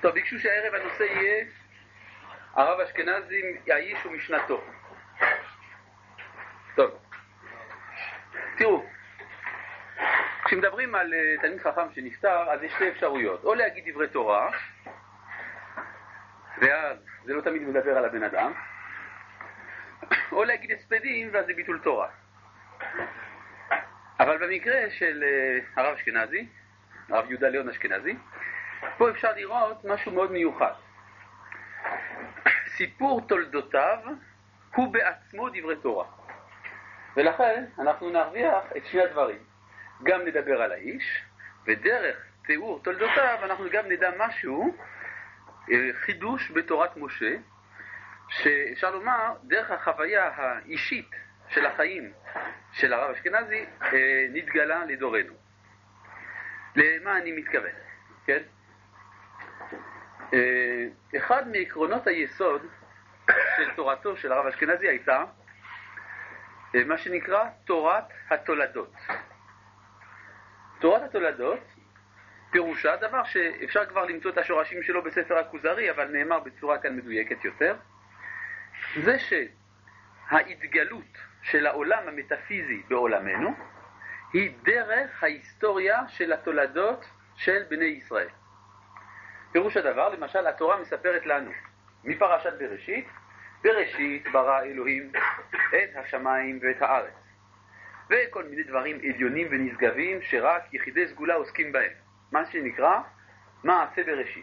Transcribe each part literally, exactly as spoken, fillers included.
טוב, ביקשו שהערב הנושא יהיה הרב אשכנזי האיש ומשנתו. טוב, תראו, כשמדברים על uh, תלמיד חכם שנפטר, אז יש שתי אפשרויות. או להגיד דברי תורה, ואז זה לא תמיד מדבר על הבן אדם, או להגיד הספדים, ואז זה ביטול תורה. אבל במקרה של uh, הרב אשכנזי, הרב יהודה ליאון אשכנזי, פה אפשר לראות משהו מאוד מיוחד. סיפור תולדותיו הוא בעצמו דברי תורה. ולכן אנחנו נרוויח את שני הדברים. גם נדבר על האיש, ודרך תיאור תולדותיו אנחנו גם נדע משהו, חידוש בתורת משה, שאפשר לומר דרך החוויה האישית של החיים של הרב אשכנזי נתגלה לדורנו. למה אני מתכוון? כן? אחד מעקרונות היסוד של תורתו של הרב אשכנזי הייתה מה שנקרא תורת התולדות. תורת התולדות פירושה דבר שאפשר כבר למצוא את השורשים שלו בספר הכוזרי, אבל נאמר בצורה כאן מדויקת יותר, זה שההתגלות של העולם המטאפיזי בעולמנו היא דרך ההיסטוריה של התולדות של בני ישראל. פירוש הדבר, למשל, התורה מספרת לנו מפרשת בראשית, בראשית ברא אלוהים את השמיים ואת הארץ, וכל מיני דברים עליונים ונשגבים שרק יחידי סגולה עוסקים בהם, מה שנקרא מעשה בראשית.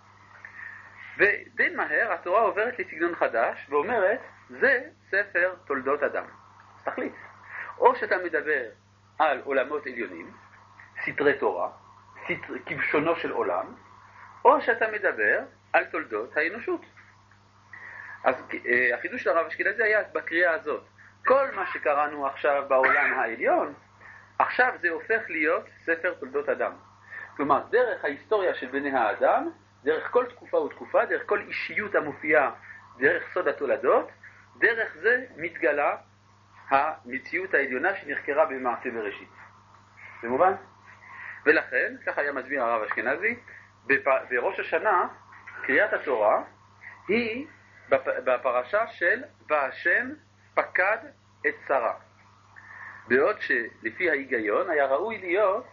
ודי מהר התורה עוברת לסגנון חדש ואומרת, זה ספר תולדות אדם. אז תחליט, או שאתה מדבר על עולמות עליונים, סתרי תורה, סתר, כבשונו של עולם, או שאתה מדבר על תולדות האנושות. אז החידוש של הרב אשכנזי היה בקריאה הזאת. כל מה שקראנו עכשיו בעולם העליון, עכשיו זה הופך להיות ספר תולדות אדם. כלומר, דרך ההיסטוריה של בני האדם, דרך כל תקופה ותקופה, דרך כל אישיות המופיעה, דרך סוד התולדות, דרך זה מתגלה המציאות העליונה שנחקרה במעשה בראשית. זה מובן? ולכן, כך היה מסביר הרב אשכנזי, בראש השנה, קריאת התורה היא בפרשה של והשם פקד את שרה. בעוד שלפי ההיגיון היה ראוי להיות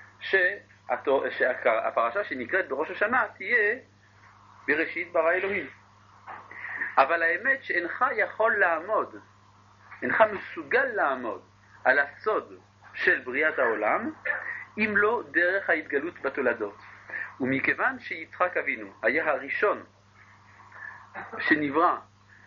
שהפרשה שנקראת בראש השנה תהיה בראשית ברא אלוהים. אבל האמת שאינך יכול לעמוד, אינך מסוגל לעמוד על הסוד של בריאת העולם, אם לא דרך ההתגלות בתולדות. ומכיוון שיצחק אבינו היה הראשון שנברא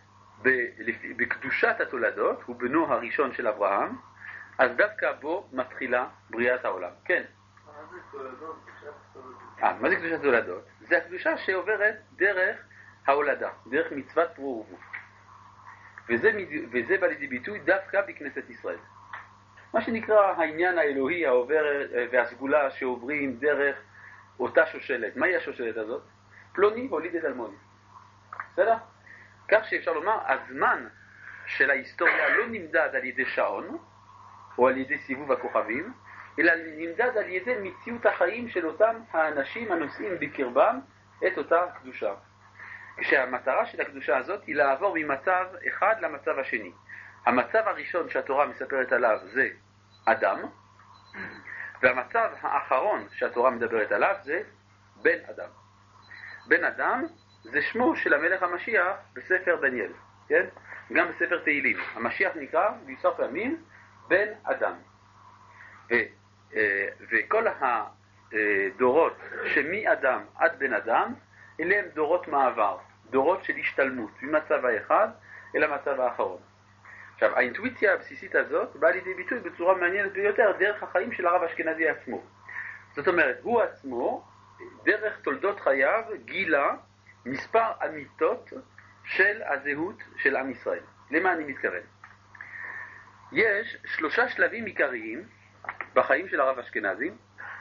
בקדושת התולדות, הוא בנו הראשון של אברהם, אז דווקא בו מתחילה בריאת העולם. כן. מה זה תולדות? אה, מה זה קדושת התולדות? זה הקדושה שעוברת דרך ההולדה, דרך מצוות פרו ורבו. וזה, וזה בא לידי ביטוי דווקא בכנסת ישראל. מה שנקרא העניין האלוהי העובר והסגולה שעוברים דרך אותה שושלת. מהי השושלת הזאת? פלוני הוליד את אלמוני. בסדר? כך שאפשר לומר, הזמן של ההיסטוריה לא נמדד על ידי שעון, או על ידי סיבוב הכוכבים, אלא נמדד על ידי מציאות החיים של אותם האנשים הנושאים בקרבם את אותה קדושה. כשהמטרה של הקדושה הזאת היא לעבור ממצב אחד למצב השני. המצב הראשון שהתורה מספרת עליו זה אדם, והמצב האחרון שהתורה מדברת עליו זה בן אדם. בן אדם זה שמו של המלך המשיח בספר דניאל, כן? גם בספר תהילים. המשיח נקרא מספר פעמים בן אדם. ו, וכל הדורות שמאדם עד בן אדם, אלה הם דורות מעבר, דורות של השתלמות ממצב האחד אל המצב האחרון. עכשיו, האינטואיציה הבסיסית הזאת באה לידי ביטוי בצורה מעניינת ביותר דרך החיים של הרב אשכנזי עצמו. זאת אומרת, הוא עצמו, דרך תולדות חייו, גילה מספר אמיתות של הזהות של עם ישראל. למה אני מתכוון? יש שלושה שלבים עיקריים בחיים של הרב אשכנזי,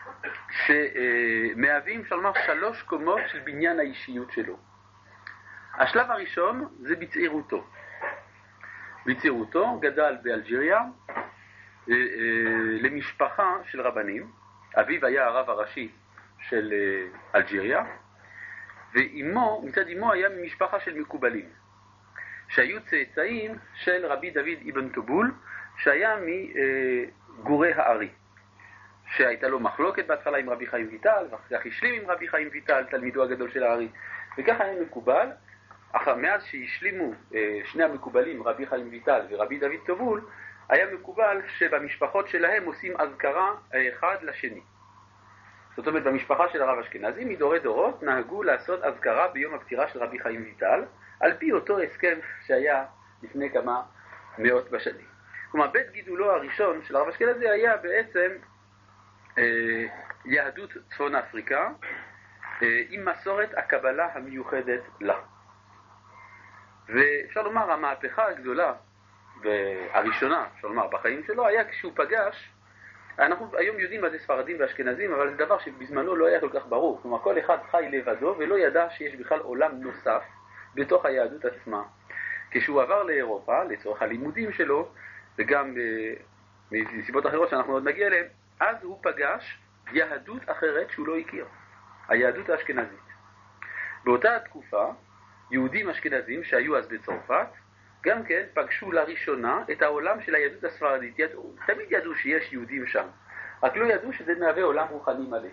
שמהווים, אפשר לומר, שלוש קומות של בניין האישיות שלו. השלב הראשון זה בצעירותו. בצעירותו גדל באלג'יריה למשפחה של רבנים. אביו היה הרב הראשי של אלג'יריה, ואימו, מצד אימו היה ממשפחה של מקובלים, שהיו צאצאים של רבי דוד אבן טובול, שהיה מגורי הארי, שהייתה לו מחלוקת בהתחלה עם רבי חיים ויטל, ואחר כך השלים עם רבי חיים ויטל, תלמידו הגדול של הארי, וככה היה מקובל. אחר מאז שהשלימו שני המקובלים, רבי חיים ויטל ורבי דוד טובול, היה מקובל שבמשפחות שלהם עושים אזכרה אחד לשני. זאת אומרת, במשפחה של הרב אשכנזי, מדורי דורות נהגו לעשות אזכרה ביום הפטירה של רבי חיים ויטל, על פי אותו הסכם שהיה לפני כמה מאות בשנים. כלומר, בית גידולו הראשון של הרב אשכנזי היה בעצם אה, יהדות צפון אפריקה, אה, עם מסורת הקבלה המיוחדת לה. ואפשר לומר, המהפכה הגדולה והראשונה, אפשר לומר, בחיים שלו, היה כשהוא פגש, אנחנו היום יודעים מה זה ספרדים ואשכנזים, אבל זה דבר שבזמנו לא היה כל כך ברור. כלומר, כל אחד חי לבדו ולא ידע שיש בכלל עולם נוסף בתוך היהדות עצמה. כשהוא עבר לאירופה, לצורך הלימודים שלו, וגם מסיבות אחרות שאנחנו עוד נגיע אליהן, אז הוא פגש יהדות אחרת שהוא לא הכיר, היהדות האשכנזית. באותה תקופה, יהודים אשכנזים שהיו אז בצרפת, גם כן פגשו לראשונה את העולם של היהדות הספרדית. ידעו, תמיד ידעו שיש יהודים שם, רק לא ידעו שזה מהווה עולם רוחני מלא.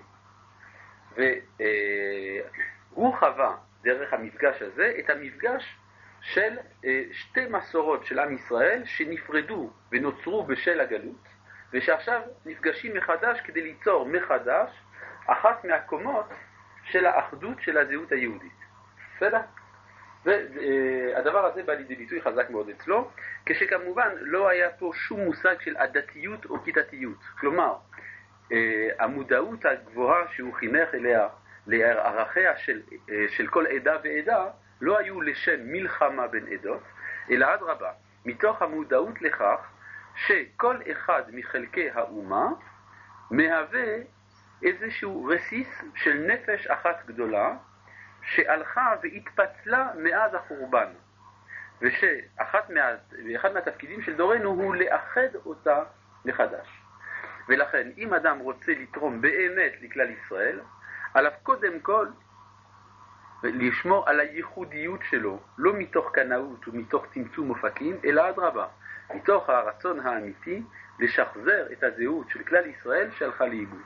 והוא חווה דרך המפגש הזה את המפגש של שתי מסורות של עם ישראל שנפרדו ונוצרו בשל הגלות, ושעכשיו נפגשים מחדש כדי ליצור מחדש אחת מהקומות של האחדות של הזהות היהודית. בסדר? והדבר הזה בא לידי ביטוי חזק מאוד אצלו, כשכמובן לא היה פה שום מושג של עדתיות או כיתתיות. כלומר, המודעות הגבוהה שהוא חינך אליה לערכיה של, של כל עדה ועדה לא היו לשם מלחמה בין עדות, אלא אדרבה, מתוך המודעות לכך שכל אחד מחלקי האומה מהווה איזשהו רסיס של נפש אחת גדולה שהלכה והתפצלה מאז החורבן, ושאחד מה, מהתפקידים של דורנו הוא לאחד אותה מחדש. ולכן אם אדם רוצה לתרום באמת לכלל ישראל, עליו קודם כל לשמור על הייחודיות שלו, לא מתוך קנאות ומתוך צמצום אופקים, אלא אדרבה, מתוך הרצון האמיתי לשחזר את הזהות של כלל ישראל שהלכה לאיבוד.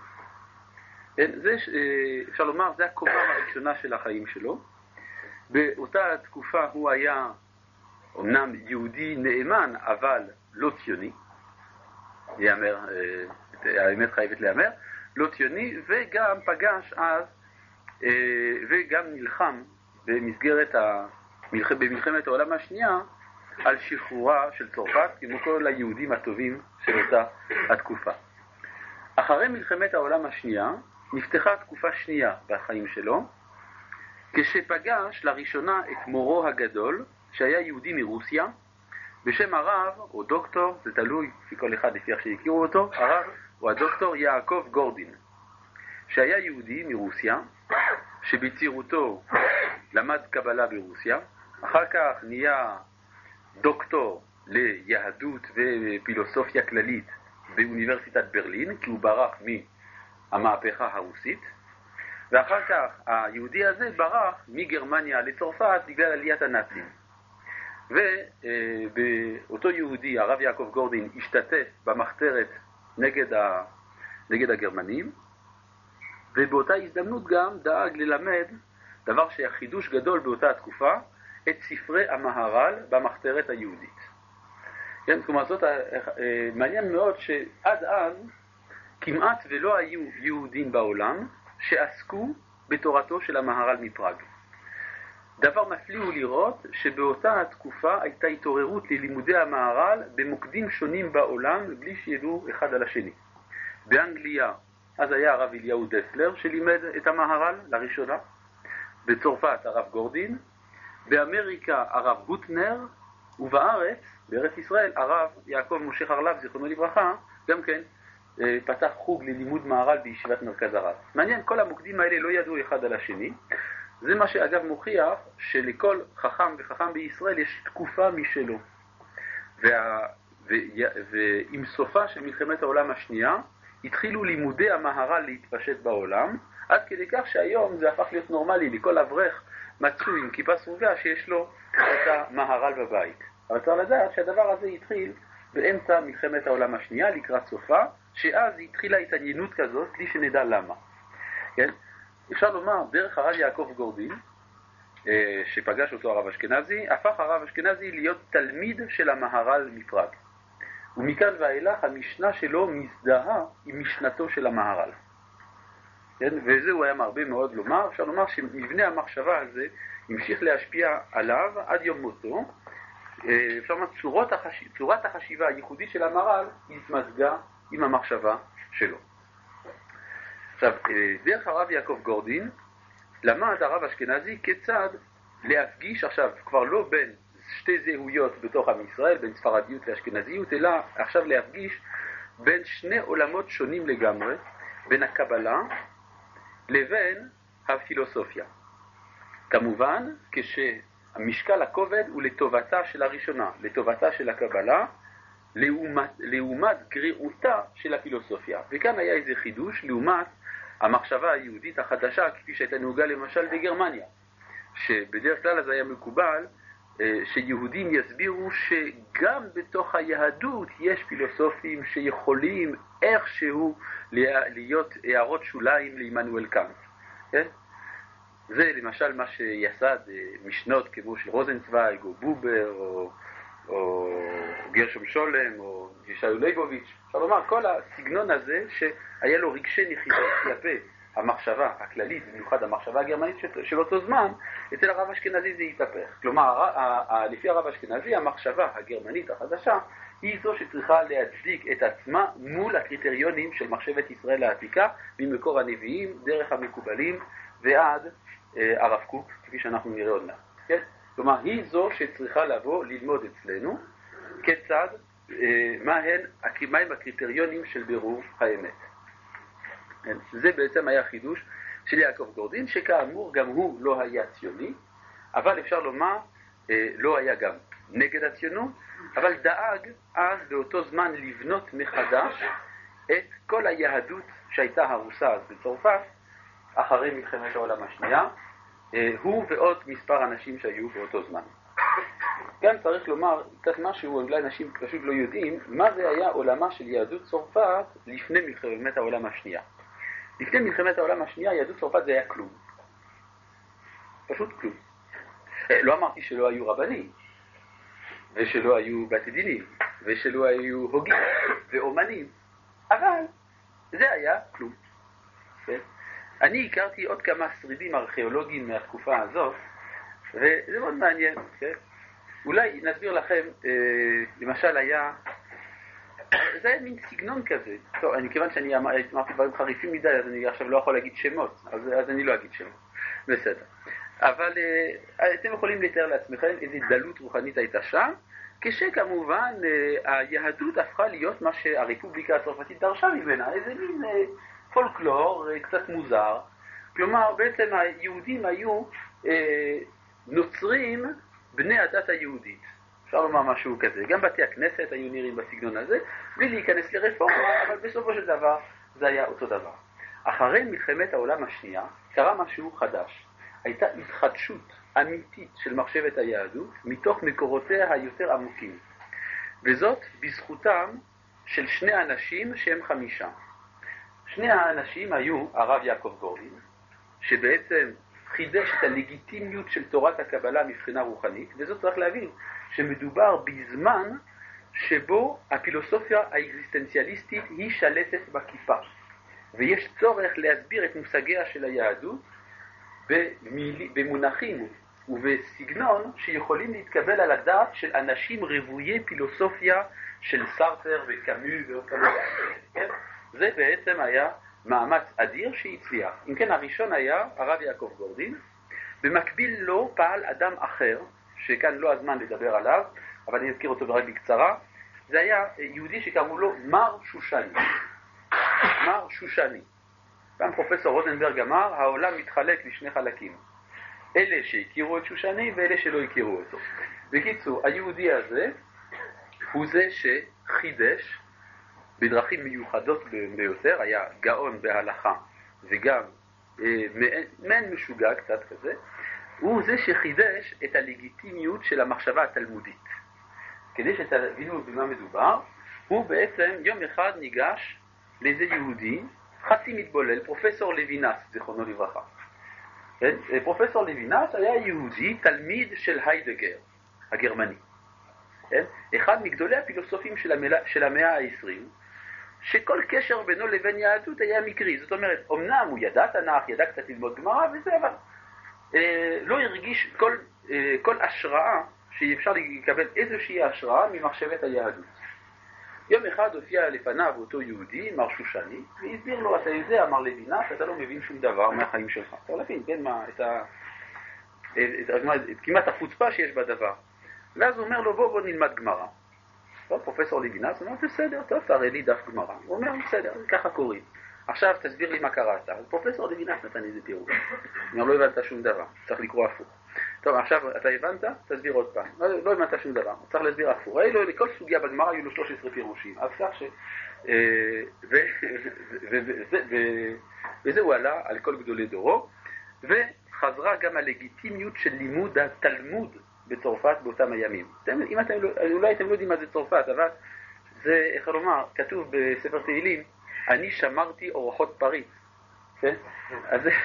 זה, אפשר לומר, זה הקומה הראשונה של החיים שלו. באותה תקופה הוא היה אומנם יהודי נאמן, אבל לא ציוני, יאמר, האמת חייבת להיאמר, לא ציוני, וגם פגש אז, וגם נלחם במסגרת המלח... במלחמת העולם השנייה על שחרורה של צרפת, כמו כל היהודים הטובים של אותה התקופה. אחרי מלחמת העולם השנייה נפתחה תקופה שנייה בחיים שלו, כשפגש לראשונה את מורו הגדול, שהיה יהודי מרוסיה, בשם הרב או דוקטור, זה תלוי לפי כל אחד לפי איך שהכירו אותו, הרב הוא הדוקטור יעקב גורדין, שהיה יהודי מרוסיה, שבצעירותו למד קבלה ברוסיה, אחר כך נהיה דוקטור ליהדות ופילוסופיה כללית באוניברסיטת ברלין, כי הוא ברח מהמהפכה הרוסית, ואחר כך היהודי הזה ברח מגרמניה לצרפת בגלל עליית הנאצים. ובאותו יהודי, הרב יעקב גורדין, השתתף במחתרת נגד, ה... נגד הגרמנים, ובאותה הזדמנות גם דאג ללמד דבר שהיה חידוש גדול באותה התקופה, את ספרי המהר"ל במחתרת היהודית. כן, כלומר זאת, מעניין מאוד שעד אז כמעט ולא היו יהודים בעולם שעסקו בתורתו של המהר"ל מפראג. דבר מפליא הוא לראות שבאותה התקופה הייתה התעוררות ללימודי המהר"ל במוקדים שונים בעולם בלי שידעו אחד על השני. באנגליה אז היה הרב אליהו דסלר שלימד את המהר"ל לראשונה, בצרפת הרב גורדין, באמריקה הרב גוטנר, ובארץ, בארץ ישראל, הרב יעקב משה חרל"פ, זיכרונו לברכה, גם כן פתח חוג ללימוד מהר"ל בישיבת מרכז הרב. מעניין, כל המוקדים האלה לא ידעו אחד על השני. זה מה שאגב מוכיח שלכל חכם וחכם בישראל יש תקופה משלו. וה... ו... ועם סופה של מלחמת העולם השנייה, התחילו לימודי המהר"ל להתפשט בעולם, עד כדי כך שהיום זה הפך להיות נורמלי לכל אברך מצוי עם כיפה סרוגה שיש לו את המהר"ל בבית. אבל צריך לדעת שהדבר הזה התחיל באמצע מלחמת העולם השנייה לקראת סופה, שאז התחילה התעניינות כזאת בלי שנדע למה. כן? אפשר לומר, דרך הרב יעקב גורדין, שפגש אותו הרב אשכנזי, הפך הרב אשכנזי להיות תלמיד של המהר"ל מפראג. ומכאן ואילך המשנה שלו מזדהה עם משנתו של המהר"ל. כן? וזה הוא היה מרבה מאוד לומר. אפשר לומר שמבנה המחשבה הזה המשיך להשפיע עליו עד יום מותו. אפשר לומר, צורת, החש... צורת החשיבה הייחודית של המהר"ל התמזגה עם המחשבה שלו. עכשיו, דרך הרב יעקב גורדין למד הרב אשכנזי כיצד להפגיש עכשיו כבר לא בין שתי זהויות בתוך עם ישראל, בין ספרדיות לאשכנזיות, אלא עכשיו להפגיש בין שני עולמות שונים לגמרי, בין הקבלה לבין הפילוסופיה. כמובן, כשהמשקל הכובד הוא לטובתה של הראשונה, לטובתה של הקבלה, לעומת, לעומת גריעותה של הפילוסופיה. וכאן היה איזה חידוש לעומת המחשבה היהודית החדשה, כפי שהייתה נהוגה למשל בגרמניה, שבדרך כלל אז היה מקובל שיהודים יסבירו שגם בתוך היהדות יש פילוסופים שיכולים איכשהו להיות הערות שוליים לעמנואל קאנט. כן? זה למשל מה שיסד משנות כמו של רוזנצוויג או בובר או, או גרשום שולם או ישעיהו ליבוביץ'. אפשר לומר, כל הסגנון הזה שהיה לו רגשי נחיתות כלפי המחשבה הכללית, במיוחד המחשבה הגרמנית של אותו זמן, אצל הרב אשכנזי זה יתהפך. כלומר, לפי הרב אשכנזי, המחשבה הגרמנית החדשה היא זו שצריכה להצדיק את עצמה מול הקריטריונים של מחשבת ישראל העתיקה, ממקור הנביאים, דרך המקובלים ועד אה, הרב קוק, כפי שאנחנו נראה עוד מעט. כן? כלומר, היא זו שצריכה לבוא ללמוד אצלנו כיצד, אה, מהן, מהם הקריטריונים של בירור האמת. זה בעצם היה חידוש של יעקב גורדין, שכאמור גם הוא לא היה ציוני, אבל אפשר לומר, לא היה גם נגד הציונות, אבל דאג אז באותו זמן לבנות מחדש את כל היהדות שהייתה הרוסה אז בצרפת, אחרי מלחמת העולם השנייה, הוא ועוד מספר אנשים שהיו באותו זמן. גם צריך לומר קצת משהו, אולי אנשים פשוט לא יודעים, מה זה היה עולמה של יהדות צרפת לפני מלחמת העולם השנייה. לפני מלחמת העולם השנייה, יהדות צרפת זה היה כלום. פשוט כלום. לא אמרתי שלא היו רבנים, ושלא היו בתי דינים, ושלא היו הוגים ואומנים, אבל זה היה כלום. אני הכרתי עוד כמה שרידים ארכיאולוגיים מהתקופה הזאת, וזה מאוד מעניין. אולי נסביר לכם, למשל היה... זה היה מין סגנון כזה. טוב, אני כיוון שאני אמרתי דברים חריפים מדי, אז אני עכשיו לא יכול להגיד שמות, אז, אז אני לא אגיד שמות. בסדר. אבל אתם יכולים לתאר לעצמכם איזו דלות רוחנית הייתה שם, כשכמובן היהדות הפכה להיות מה שהרפובליקה הצרפתית דרשה ממנה, איזה מין פולקלור קצת מוזר. כלומר, בעצם היהודים היו נוצרים בני הדת היהודית. אפשר לומר משהו כזה. גם בתי הכנסת היו נראים בסגנון הזה, בלי להיכנס לרפורמה, אבל בסופו של דבר זה היה אותו דבר. אחרי מלחמת העולם השנייה קרה משהו חדש. הייתה התחדשות אמיתית של מחשבת היהדות מתוך מקורותיה היותר עמוקים. וזאת בזכותם של שני אנשים שהם חמישה. שני האנשים היו הרב יעקב גורדין, שבעצם חידש את הלגיטימיות של תורת הקבלה מבחינה רוחנית, וזאת צריך להבין שמדובר בזמן שבו הפילוסופיה האקזיסטנציאליסטית היא שלטת בכיפה, ויש צורך להסביר את מושגיה של היהדות במונחים ובסגנון שיכולים להתקבל על הדעת של אנשים רבויי פילוסופיה של סארטר וקאמו וכאלה. כן? זה בעצם היה מאמץ אדיר שהצליח. אם כן, הראשון היה הרב יעקב גורדין. במקביל לו פעל אדם אחר, שכאן לא הזמן לדבר עליו, אבל אני אזכיר אותו רק בקצרה. זה היה יהודי שקראו לו מר שושני. מר שושני. גם פרופסור רוזנברג אמר, העולם מתחלק לשני חלקים. אלה שהכירו את שושני ואלה שלא הכירו אותו. בקיצור, היהודי הזה הוא זה שחידש בדרכים מיוחדות ביותר, היה גאון בהלכה וגם אה, מעין משוגע קצת כזה, הוא זה שחידש את הלגיטימיות של המחשבה התלמודית. כדי שתבינו במה מדובר, הוא בעצם יום אחד ניגש לאיזה יהודי, חצי מתבולל, פרופסור לוינס, זיכרונו לברכה. פרופסור לוינס היה יהודי, תלמיד של היידגר, הגרמני. אחד מגדולי הפילוסופים של המאה, של המאה העשרים, שכל קשר בינו לבין יהדות היה מקרי. זאת אומרת, אמנם הוא ידע תנ"ך, ידע קצת ללמוד גמרא וזה, אבל אה, לא הרגיש כל, אה, כל השראה שאפשר לקבל איזושהי השראה ממחשבת היהדות. יום אחד הופיע לפניו אותו יהודי, מר שושני, והסביר לו, אתה יודע, אמר לוינס, אתה לא מבין שום דבר מהחיים שלך. אתה לא מבין, כן, מה, את ה... את, את, את, את, כמעט החוצפה שיש בדבר. ואז הוא אומר לו, בוא, בוא נלמד גמרא. טוב, פרופסור לוינס, הוא אומר, בסדר, טוב, תראה לי דף גמרא. הוא אומר, בסדר, ככה קוראים. עכשיו תסביר לי מה קראת. אז פרופסור לוינס נתן איזה תירוץ. הוא אומר, לא הבנת שום דבר, צריך לקרוא הפוך. טוב, עכשיו אתה הבנת? תסביר עוד פעם. לא, לא הבנת שום דבר, צריך להסביר הפוך. ראי לו, לכל סוגיה בגמרא היו לו שלוש עשרה פירושים. אז כך ש... וזה הוא עלה על כל גדולי דורו, וחזרה גם הלגיטימיות של לימוד התלמוד בצרפת באותם הימים. אם אתם, אולי אתם לא יודעים מה זה צרפת, אבל זה, איך לומר, כתוב בספר תהילים, אני שמרתי אורחות פריץ. כן? אז זה...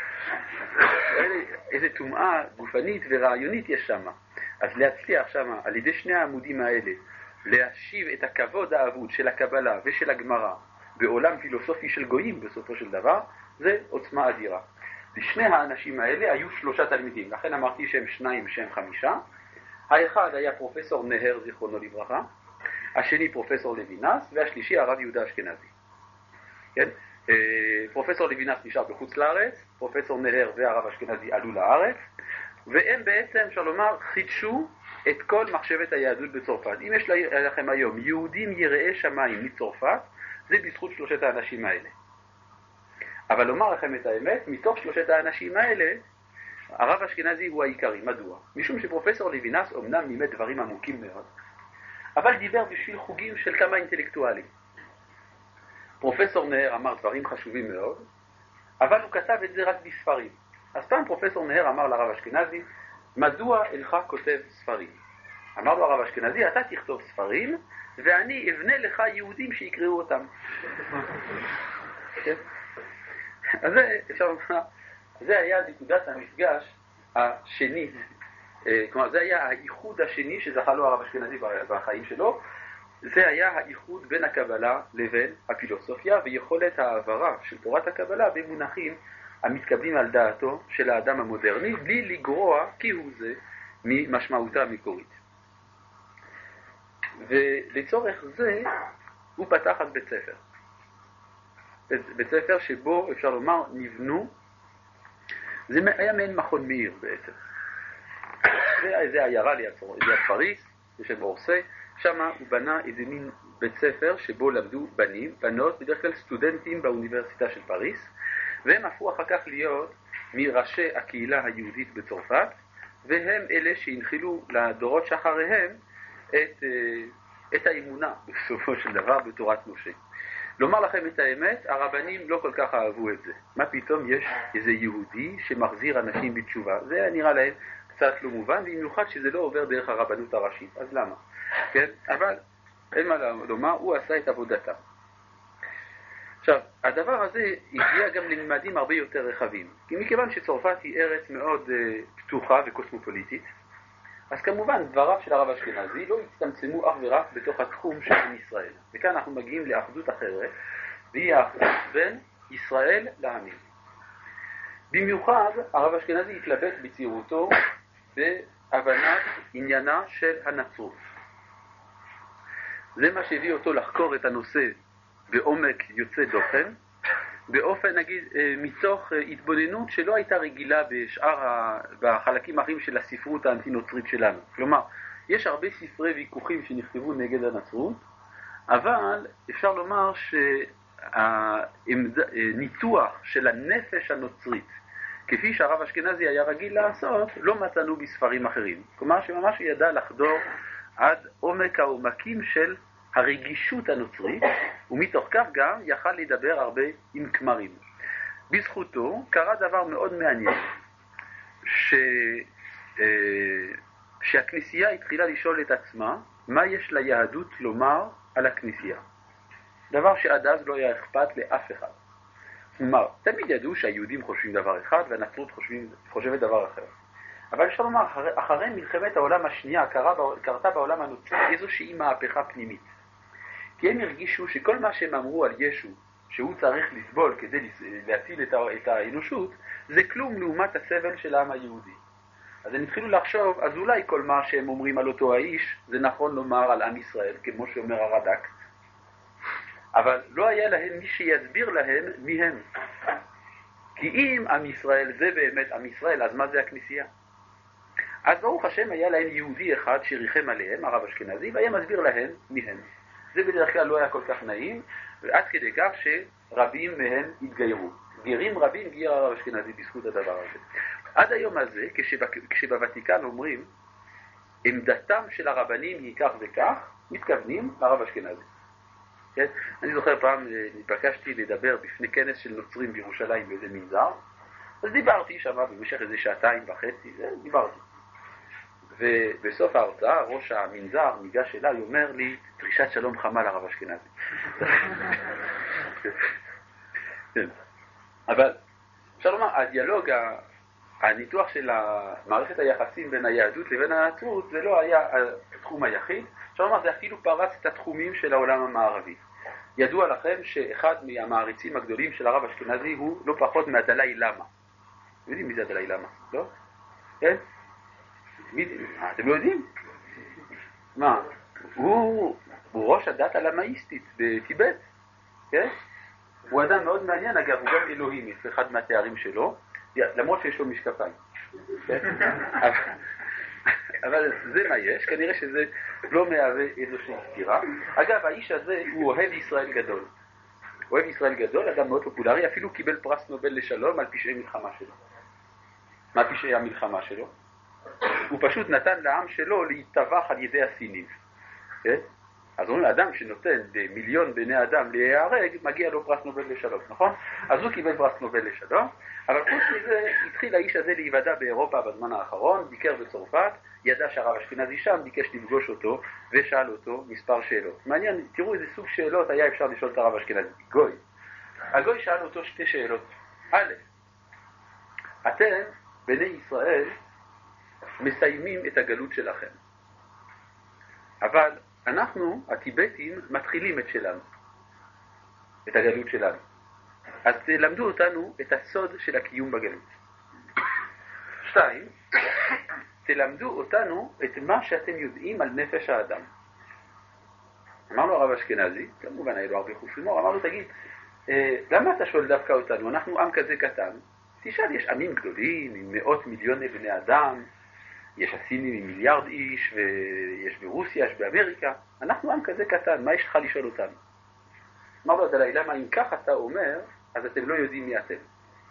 איזה תומעה גופנית ורעיונית יש שם. אז להצליח שם, על ידי שני העמודים האלה, להשיב את הכבוד האבוד של הקבלה ושל הגמרא בעולם פילוסופי של גויים בסופו של דבר, זה עוצמה אדירה. לשני האנשים האלה היו שלושה תלמידים, לכן אמרתי שהם שניים, שהם חמישה. האחד היה פרופסור נהר, זיכרונו לברכה, השני פרופסור לוינס, והשלישי הרב יהודה אשכנזי. כן? פרופסור לוינס נשאר בחוץ לארץ, פרופסור נהר והרב אשכנזי עלו לארץ, והם בעצם, אפשר לומר, חידשו את כל מחשבת היהדות בצרפת. אם יש לכם היום יהודים יראי שמיים מצרפת, זה בזכות שלושת האנשים האלה. אבל לומר לכם את האמת, מתוך שלושת האנשים האלה, הרב אשכנזי הוא העיקרי. מדוע? משום שפרופסור לוינס אומנם לימד דברים עמוקים מאוד, אבל דיבר בשביל חוגים של כמה אינטלקטואלים. פרופסור נהר אמר דברים חשובים מאוד, אבל הוא כתב את זה רק בספרים. אז פעם פרופסור נהר אמר לרב אשכנזי, מדוע אינך כותב ספרים? אמר לו הרב אשכנזי, אתה תכתוב ספרים, ואני אבנה לך יהודים שיקראו אותם. אז זה, אפשר לומר, זה היה נקודת המפגש השני, כלומר זה היה הייחוד השני שזכה לו הרב אשכנזי בחיים שלו, זה היה הייחוד בין הקבלה לבין הפילוסופיה ויכולת העברה של תורת הקבלה במונחים המתקבלים על דעתו של האדם המודרני בלי לגרוע כהוא זה ממשמעותה המקורית. ולצורך זה הוא פתח את בית ספר. בית ספר שבו אפשר לומר נבנו, זה היה מעין מכון מאיר בעצם. זה עיירה ליד פריס, בשם אורסה, שם הוא בנה איזה מין בית ספר שבו למדו בנים, בנות, בדרך כלל סטודנטים באוניברסיטה של פריס, והם הפכו אחר כך להיות מראשי הקהילה היהודית בצרפת, והם אלה שהנחילו לדורות שאחריהם את, את האמונה בסופו של דבר בתורת משה. לומר לכם את האמת, הרבנים לא כל כך אהבו את זה. מה פתאום יש איזה יהודי שמחזיר אנשים בתשובה? זה היה נראה להם קצת לא מובן, במיוחד שזה לא עובר דרך הרבנות הראשית. אז למה? כן? אבל אין מה לומר, הוא עשה את עבודתה. עכשיו, הדבר הזה הגיע גם לממדים הרבה יותר רחבים. כי מכיוון שצרפת היא ארץ מאוד uh, פתוחה וקוסמופוליטית, אז כמובן דבריו של הרב אשכנזי לא הצטמצמו אך ורק בתוך התחום של ישראל. וכאן אנחנו מגיעים לאחדות אחרת, והיא האחדות בין ישראל לעמים. במיוחד הרב אשכנזי התלבט בצעירותו בהבנת עניינה של הנצרות. זה מה שהביא אותו לחקור את הנושא בעומק יוצא דופן, באופן, נגיד, מתוך התבוננות שלא הייתה רגילה בשאר, בחלקים האחרים של הספרות האנטי-נוצרית שלנו. כלומר, יש הרבה ספרי ויכוחים שנכתבו נגד הנצרות, אבל אפשר לומר שהניתוח של הנפש הנוצרית, כפי שהרב אשכנזי היה רגיל לעשות, לא מצאנו בספרים אחרים. כלומר, שממש הוא ידע לחדור עד עומק העומקים של הרגישות הנוצרית, ומתוך כך גם יכל לדבר הרבה עם כמרים. בזכותו קרה דבר מאוד מעניין, ש... שהכנסייה התחילה לשאול את עצמה מה יש ליהדות לומר על הכנסייה. דבר שעד אז לא היה אכפת לאף אחד. כלומר, תמיד ידעו שהיהודים חושבים דבר אחד והנצרות חושבים, חושבת דבר אחר. אבל אפשר לומר, אחרי, אחרי מלחמת העולם השנייה קרה, קרתה בעולם הנוצרי איזושהי מהפכה פנימית. כי הם הרגישו שכל מה שהם אמרו על ישו, שהוא צריך לסבול כדי להציל את, את האנושות, זה כלום לעומת הסבל של העם היהודי. אז הם התחילו לחשוב, אז אולי כל מה שהם אומרים על אותו האיש, זה נכון לומר על עם ישראל, כמו שאומר הרד"ק. אבל לא היה להם מי שיסביר להם מי הם. כי אם עם ישראל זה באמת עם ישראל, אז מה זה הכנסייה? אז ברוך השם היה להם יהודי אחד שריחם עליהם, הרב אשכנזי, והיה מסביר להם מי הם. זה בדרך כלל לא היה כל כך נעים, ועד כדי כך שרבים מהם התגיירו. גרים רבים גייר הרב אשכנזי בזכות הדבר הזה. עד היום הזה, כשבוותיקן אומרים, עמדתם של הרבנים היא כך וכך, מתכוונים לרב אשכנזי. כן? אני זוכר פעם, נתבקשתי לדבר בפני כנס של נוצרים בירושלים באיזה מנזר, אז דיברתי שם במשך איזה שעתיים וחצי, דיברתי. ובסוף ההרצאה, ראש המנזר ניגש אליי, אומר לי, דרישת שלום חמה לרב אשכנזי. כן. אבל אפשר לומר, הדיאלוג, הניתוח של מערכת היחסים בין היהדות לבין הנצרות, זה לא היה התחום היחיד. אפשר לומר, זה אפילו פרץ את התחומים של העולם המערבי. ידוע לכם שאחד מהמעריצים הגדולים של הרב אשכנזי הוא לא פחות מהדלאי למה. אתם יודעים מי זה הדלאי למה? לא? כן? מי... אתם לא יודעים? מה? הוא, הוא ראש הדת הלמאיסטית בטיבט. כן? הוא אדם מאוד מעניין, אגב, הוא גם אלוהימי, זה אחד מהתארים שלו, למרות שיש לו משקפיים. אבל זה מה יש, כנראה שזה לא מהווה איזושהי סתירה. אגב, האיש הזה הוא אוהב ישראל גדול. אוהב ישראל גדול, אדם מאוד פופולרי, אפילו קיבל פרס נובל לשלום על פשעי מלחמה שלו. מה פשעי המלחמה שלו? הוא פשוט נתן לעם שלו להתטבח על ידי הסינים. כן? אז אומרים, אדם שנותן מיליון בני אדם להיהרג, מגיע לו פרס נובל לשלום, נכון? אז הוא קיבל פרס נובל לשלום, אבל חוץ מזה התחיל האיש הזה להיוודע באירופה בזמן האחרון, ביקר בצרפת, ידע שהרב אשכנזי שם, ביקש לפגוש אותו ושאל אותו מספר שאלות. מעניין, תראו איזה סוג שאלות היה אפשר לשאול את הרב אשכנזי. גוי. הגוי שאל אותו שתי שאלות. א', אתם, בני ישראל, מסיימים את הגלות שלכם. אבל אנחנו, הטיבטים, מתחילים את שלנו, את הגלות שלנו. אז תלמדו אותנו את הסוד של הקיום בגלות. שתיים, תלמדו אותנו את מה שאתם יודעים על נפש האדם. אמר לו הרב אשכנזי, כמובן היה לו הרבה חוש הומור, אמר לו, תגיד, למה אתה שואל דווקא אותנו? אנחנו עם כזה קטן. תשאל, יש עמים גדולים עם מאות מיליוני בני אדם, יש הסינים עם מיליארד איש, ויש ברוסיה, יש באמריקה. אנחנו עם כזה קטן, מה יש לך לשאול אותנו? אמר לו, דלאי, למה אם כך אתה אומר, אז אתם לא יודעים מי אתם.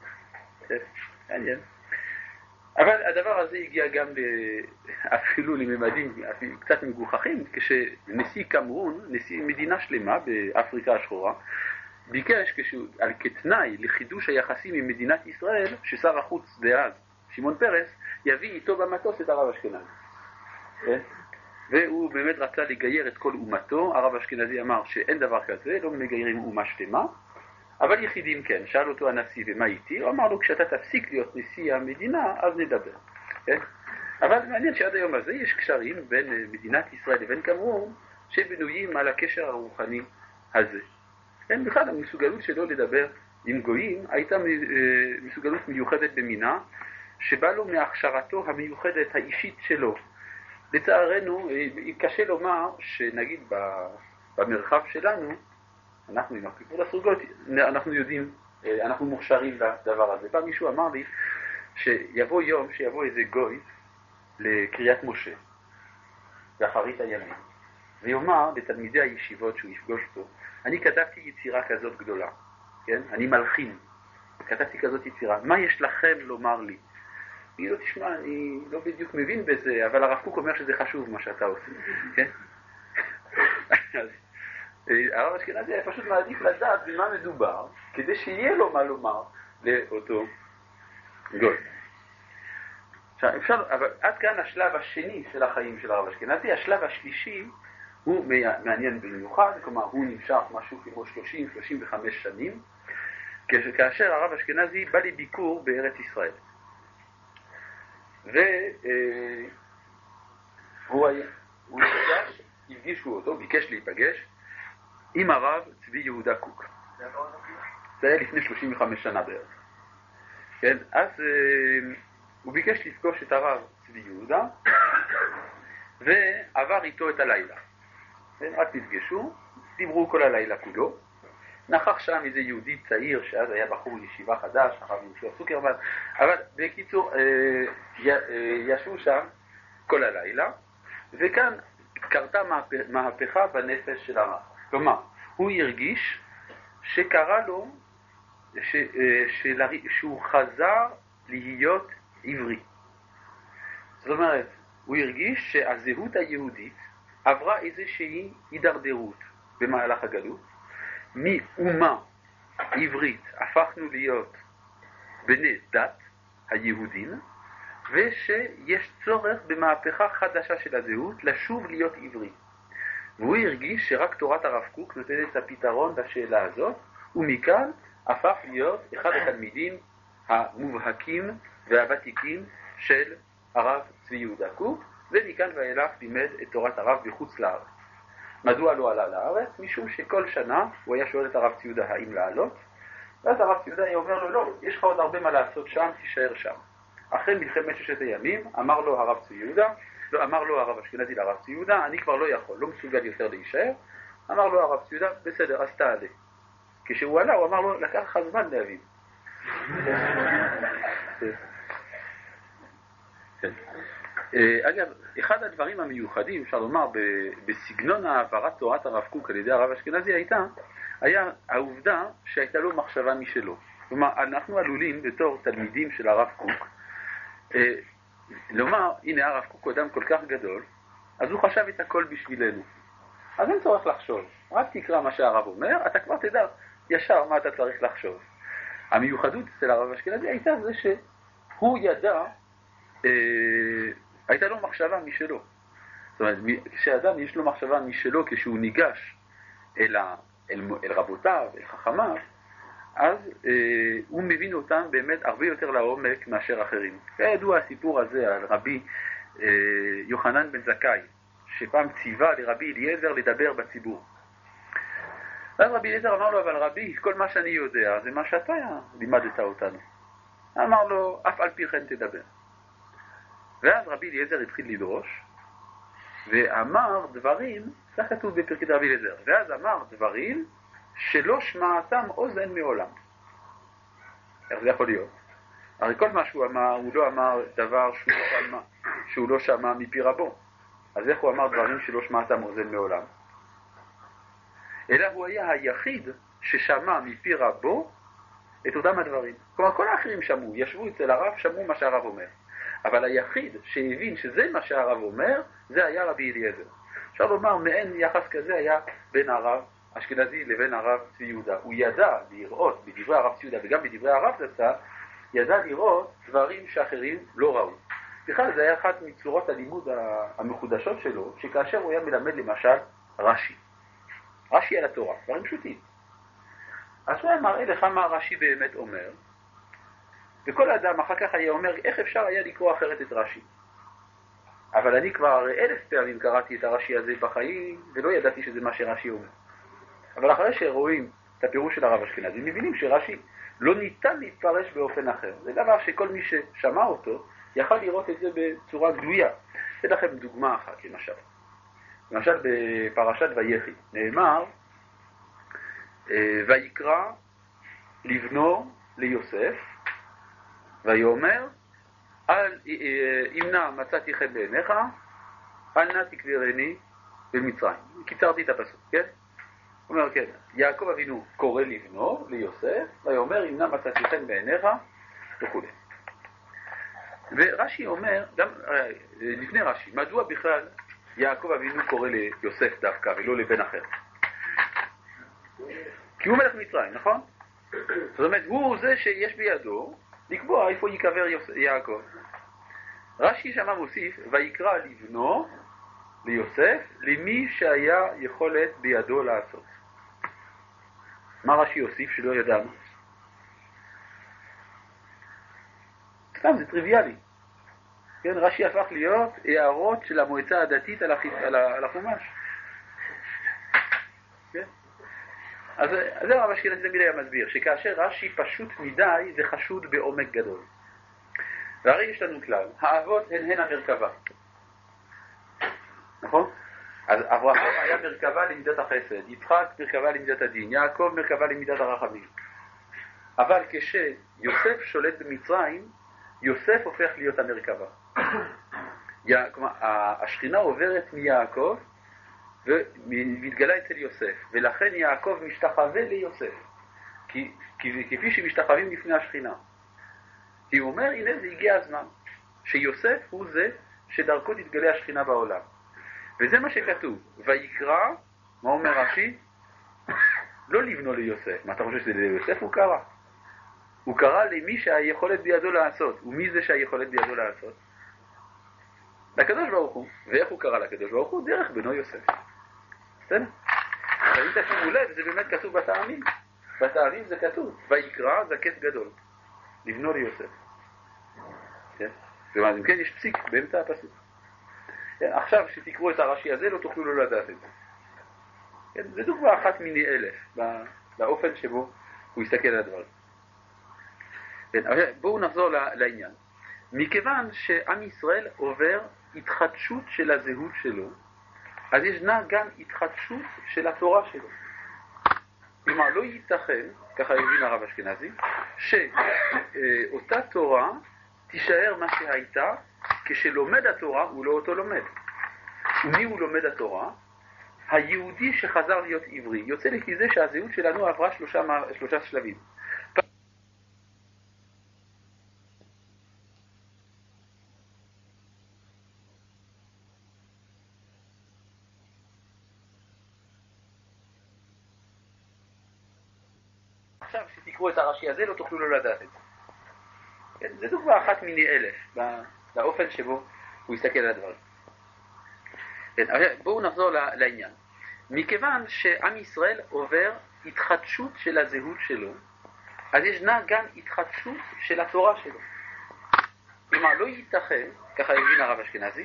מעניין. אבל הדבר הזה הגיע גם אפילו לממדים אפילו קצת מגוחכים, כשנשיא קמרון, נשיא מדינה שלמה באפריקה השחורה, ביקש כשהוא, על כתנאי לחידוש היחסים עם מדינת ישראל, ששר החוץ דאז, שמעון פרס, יביא איתו במטוס את הרב אשכנזי. והוא באמת רצה לגייר את כל אומתו. הרב אשכנזי אמר שאין דבר כזה, לא מגיירים אומה שלמה, אבל יחידים כן. שאל אותו הנשיא ומה איתי? הוא אמר לו, כשאתה תפסיק להיות נשיא המדינה, אז נדבר. כן? אבל מעניין שעד היום הזה יש קשרים בין מדינת ישראל לבין קמרון, שבנויים על הקשר הרוחני הזה. כן, בכלל המסוגלות שלו לדבר עם גויים הייתה מסוגלות מיוחדת במינה, שבא לו מהכשרתו המיוחדת האישית שלו. לצערנו, קשה לומר שנגיד במרחב שלנו, אנחנו עם הכיפור הסרוגות, אנחנו יודעים, אנחנו מוכשרים לדבר הזה. בא מישהו אמר לי שיבוא יום שיבוא איזה גוי לקריית משה, באחרית הימים, ויאמר לתלמידי הישיבות שהוא יפגוש פה, אני כתבתי יצירה כזאת גדולה, כן? אני מלחין, כתבתי כזאת יצירה, מה יש לכם לומר לי? אני לא תשמע, אני לא בדיוק מבין בזה, אבל הרב קוק אומר שזה חשוב מה שאתה עושה, כן? אז הרב אשכנזי היה פשוט מעדיף לדעת במה מדובר, כדי שיהיה לו מה לומר לאותו גוי. עכשיו, אפשר, אבל עד כאן השלב השני של החיים של הרב אשכנזי. השלב השלישי הוא מעניין במיוחד, כלומר הוא נמשך משהו כמו שלושים שלושים וחמש שנים, כאשר הרב אשכנזי בא לביקור בארץ ישראל. והוא היה, הוא נפגש, הפגישו אותו, ביקש להיפגש עם הרב צבי יהודה קוק. זה היה לפני שלושים וחמש שנה בערך. כן, אז הוא ביקש לפגוש את הרב צבי יהודה, ועבר איתו את הלילה. רק נפגשו, דיברו כל הלילה כולו. נכח שם איזה יהודי צעיר, שאז היה בחור ישיבה חדש, הרב יהושע צוקרמן, אבל בקיצור, ישבו שם כל הלילה, וכאן קרתה מהפכה בנפש של הרב. כלומר, הוא הרגיש שקרה לו, ש, של, שהוא חזר להיות עברי. זאת אומרת, הוא הרגיש שהזהות היהודית עברה איזושהי הידרדרות במהלך הגלות. מאומה עברית הפכנו להיות בני דת היהודים, ושיש צורך במהפכה חדשה של הזהות לשוב להיות עברי. והוא הרגיש שרק תורת הרב קוק נותנת את הפתרון לשאלה הזאת, ומכאן הפך להיות אחד התלמידים המובהקים והוותיקים של הרב צבי יהודה קוק, ומכאן ואילך לימד את תורת הרב בחוץ לארץ. מדוע לא עלה לארץ? משום שכל שנה הוא היה שואל את הרב צבי יהודה האם לעלות, ואז הרב צבי יהודה היה אומר לו, לא, יש לך עוד הרבה מה לעשות שם, תישאר שם. אחרי מלחמת ששת הימים, אמר לו הרב צבי יהודה, לא, אמר לו הרב אשכנזי לרב צבי יהודה, אני כבר לא יכול, לא מסוגל יותר להישאר. אמר לו הרב צבי יהודה, בסדר, אז תעלה. כשהוא עלה, הוא אמר לו, לקח לך זמן להבין. אגב, אחד הדברים המיוחדים, אפשר לומר, בסגנון העברת תורת הרב קוק על ידי הרב אשכנזי הייתה, היה העובדה שהייתה לו מחשבה משלו. כלומר, אנחנו עלולים בתור תלמידים של הרב קוק, לומר, הנה הרב קוק הוא אדם כל כך גדול, אז הוא חשב את הכל בשבילנו. אז אין צורך לחשוב, רק תקרא מה שהרב אומר, אתה כבר תדע ישר מה אתה צריך לחשוב. המיוחדות אצל הרב אשכנזי הייתה זה שהוא ידע, אה, הייתה לו מחשבה משלו. זאת אומרת, כשאדם יש לו מחשבה משלו, כשהוא ניגש אל, ה, אל, אל רבותיו, אל חכמיו, אז אה, הוא מבין אותם באמת הרבה יותר לעומק מאשר אחרים. כידוע הסיפור הזה על רבי אה, יוחנן בן זכאי, שפעם ציווה לרבי אליעזר לדבר בציבור. ואז רבי אליעזר אמר לו, אבל רבי, כל מה שאני יודע זה מה שאתה לימדת אותנו. אמר לו, אף על פי כן תדבר. ואז רבי אליעזר התחיל לדרוש, ואמר דברים, כך כתוב בפרקי רבי אליעזר, ואז אמר דברים שלא שמעתם אוזן מעולם. איך זה יכול להיות? הרי כל מה שהוא אמר, הוא לא אמר דבר שהוא לא שמע, שהוא לא שמע מפי רבו. אז איך הוא אמר דברים שלא שמעתם אוזן מעולם? אלא הוא היה היחיד ששמע מפי רבו את אותם הדברים. כלומר, כל האחרים שמעו, ישבו אצל הרב, שמעו מה שהרב אומר. אבל היחיד שהבין שזה מה שהרב אומר, זה היה רבי אליעזר. אפשר לומר, מעין יחס כזה היה בין הרב אשכנזי לבין הרב צבי יהודה. הוא ידע לראות בדברי הרב צבי יהודה וגם בדברי הרב זצ"ל, ידע לראות דברים שאחרים לא ראו. בכלל, זה היה אחת מצורות הלימוד המחודשות שלו, שכאשר הוא היה מלמד למשל רש"י. רש"י על התורה, דברים פשוטים. אז הוא היה מראה לך מה רש"י באמת אומר, וכל אדם אחר כך היה אומר, איך אפשר היה לקרוא אחרת את רש"י? אבל אני כבר אלף פעמים קראתי את הרש"י הזה בחיים, ולא ידעתי שזה מה שרש"י אומר. אבל אחרי שרואים את הפירוש של הרב אשכנזי, מבינים שרש"י לא ניתן להתפרש באופן אחר. זה דבר שכל מי ששמע אותו, יכל לראות את זה בצורה גלויה. אתן לכם דוגמה אחת, למשל. למשל בפרשת ויחי, נאמר, ויקרא לבנו ליוסף, ויאמר, אם נא מצאתי חן בעיניך, אל נא תקברני במצרים. קיצרתי את הפסוק, כן? הוא אומר, כן, יעקב אבינו קורא לבנו ליוסף, ויאמר, אם נא מצאתי חן בעיניך, וכו'. ורש"י אומר, גם לפני רש"י, מדוע בכלל יעקב אבינו קורא ליוסף דווקא ולא לבן אחר? כי הוא מלך מצרים, נכון? זאת אומרת, הוא זה שיש בידו לקבוע איפה ייקבר יעקב. רש"י שמה מוסיף, ויקרא לבנו, ליוסף, למי שהיה יכולת בידו לעשות. מה רש"י יוסיף שלא ידענו? סתם, זה טריוויאלי. כן, רש"י הפך להיות הערות של המועצה הדתית על, החיס, על, ה, על החומש. כן? אז זה הרב אשכנזי תמיד היה מסביר, שכאשר רש"י פשוט מדי זה חשוד בעומק גדול. והרי יש לנו כלל, האבות הן הן המרכבה. נכון? אז אברהם היה מרכבה למידת החסד, יצחק מרכבה למידת הדין, יעקב מרכבה למידת הרחמים. אבל כשיוסף שולט במצרים, יוסף הופך להיות המרכבה. כלומר, השכינה עוברת מיעקב ומתגלה אצל יוסף, ולכן יעקב משתחווה ליוסף, כי, כי, כפי שמשתחווים לפני השכינה. כי הוא אומר, הנה זה הגיע הזמן, שיוסף הוא זה שדרכו תתגלה השכינה בעולם. וזה מה שכתוב, ויקרא, מה אומר רש"י? לא לבנו ליוסף. מה אתה חושב שזה ליוסף? הוא קרא. הוא קרא למי שהיכולת בידו לעשות. ומי זה שהיכולת בידו לעשות? לקדוש ברוך הוא. ואיך הוא קרא לקדוש ברוך הוא? דרך בנו יוסף. בסדר? אבל אם תשימו לב, זה באמת כתוב בטעמים. בטעמים זה כתוב, ויקרא זה כס גדול. לבנו ליוסף. כן? ומה, אם כן יש פסיק באמצע הפסוק. כן? עכשיו שתקראו את הרש"י הזה לא תוכלו לא לדעת את זה. כן? זה דוגמה אחת מיני אלף באופן שבו הוא יסתכל על הדברים. כן? בואו נחזור לעניין. מכיוון שעם ישראל עובר התחדשות של הזהות שלו, אז ישנה גם התחדשות של התורה שלו. כלומר, לא ייתכן, ככה הבין הרב אשכנזי, שאותה תורה תישאר מה שהייתה, כשלומד התורה הוא לא אותו לומד. ומי הוא לומד התורה? היהודי שחזר להיות עברי. יוצא לי זה שהזהות שלנו עברה שלושה, שלושה שלבים. עכשיו שתקראו את הרש"י הזה לא תוכלו לא לדעת את זה. כן? זה דוגמה אחת מיני אלף באופן שבו הוא יסתכל על הדברים. כן, בואו נחזור לעניין. מכיוון שעם ישראל עובר התחדשות של הזהות שלו, אז ישנה גם התחדשות של התורה שלו. כלומר, לא ייתכן, ככה הבין הרב אשכנזי,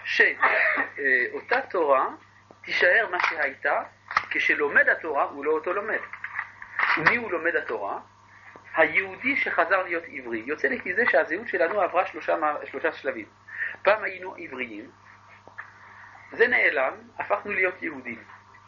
שאותה תורה תישאר מה שהייתה, כשלומד התורה הוא לא אותו לומד. ומי הוא לומד התורה? היהודי שחזר להיות עברי. יוצא לי כי זה שהזהות שלנו עברה שלושה, שלושה שלבים. פעם היינו עבריים, זה נעלם, הפכנו להיות יהודים.